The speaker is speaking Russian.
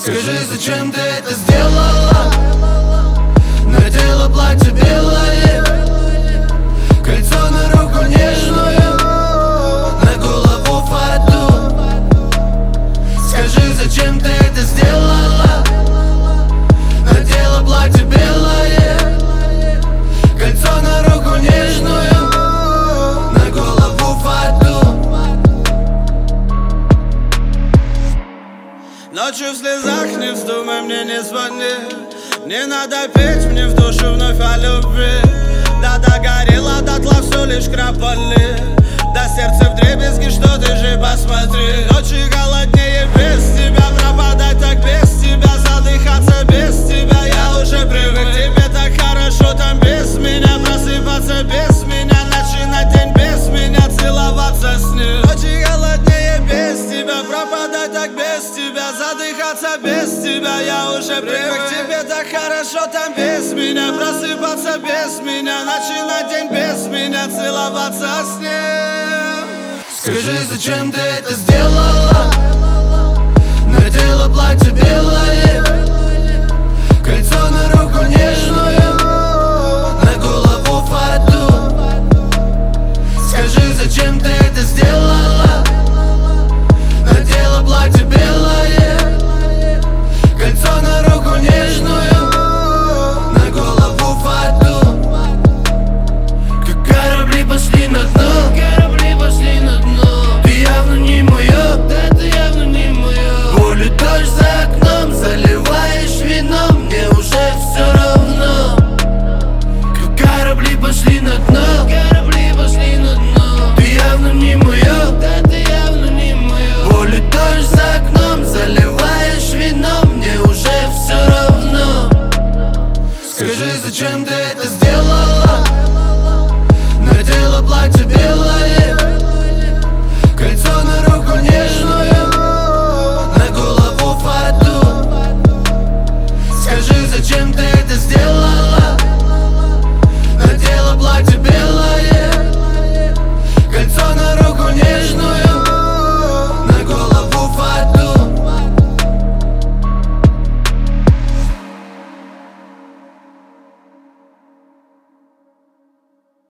Скажи, зачем ты это сделала? Надела платье белое, кольцо на руку нежную, на голову фату. Скажи, зачем ты это сделала? Надела платье белое, кольцо на руку нежную, на голову фату. Ночью в слезах не вздумай мне, не звони. Не надо петь мне в душу вновь о любви. Да догорело дотла все лишь кропали. Да сердце вдребезги, что ты же посмотри. Ночи голоднее без тебя, пропадать так без тебя, задыхаться без тебя. Я уже привык, тебе так хорошо там без меня, просыпаться без меня, начинать день без меня, целоваться с ним. Ночи голоднее без тебя, пропадать так без тебя, задыхаться без тебя. Я уже привык, тебе так хорошо там без меня, просыпаться без меня, начинать день без меня, целоваться с ним. Скажи, зачем ты это сделала? Надела платье белое,